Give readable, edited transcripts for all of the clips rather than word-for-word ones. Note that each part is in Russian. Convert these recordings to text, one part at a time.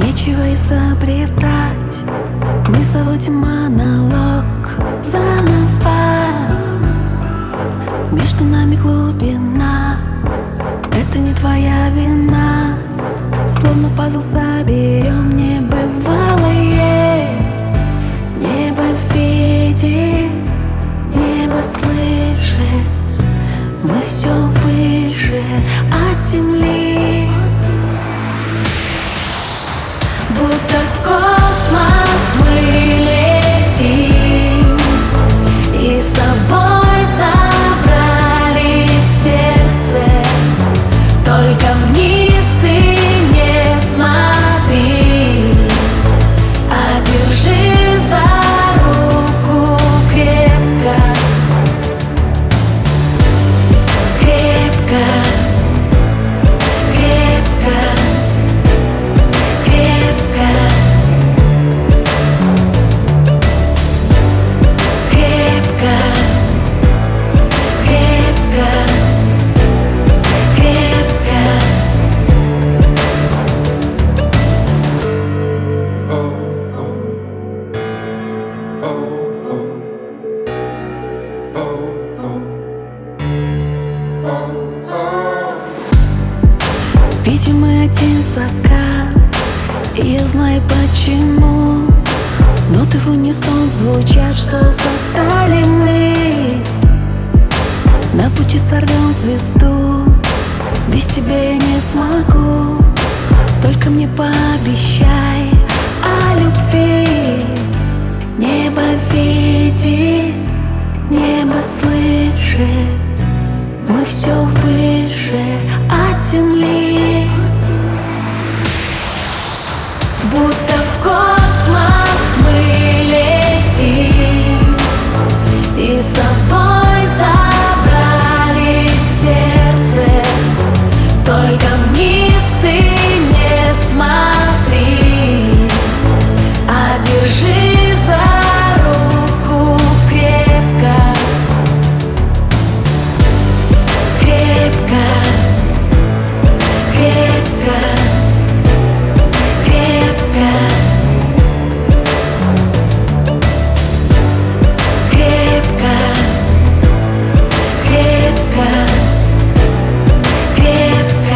Нечего изобретать, мы заводим монолог заново. Между нами глубина, это не твоя вина. Словно пазл соберем небывалое. Небо видит, небо слышит, мы все выше от земли. Будто в космос мы летим и с собой забрали сердце. Только вниз ты не смотри, а держи за руку крепко, крепко, крепко, крепко, крепко, крепко, крепко. Видим мы один закат, и я знаю почему. Ноты в унисон звучат, что создали мы. На пути сорвем звезду, без тебя я не смогу. Только мне пообещай о любви. Небо видит, небо слышит, мы все выше от земли. Будто в космос мы летим и с собой забрали сердце. Только вниз ты не смотри, а держи за руку крепко, крепко, крепко, крепко, крепко, крепко, крепко.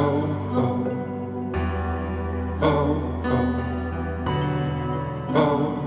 Oh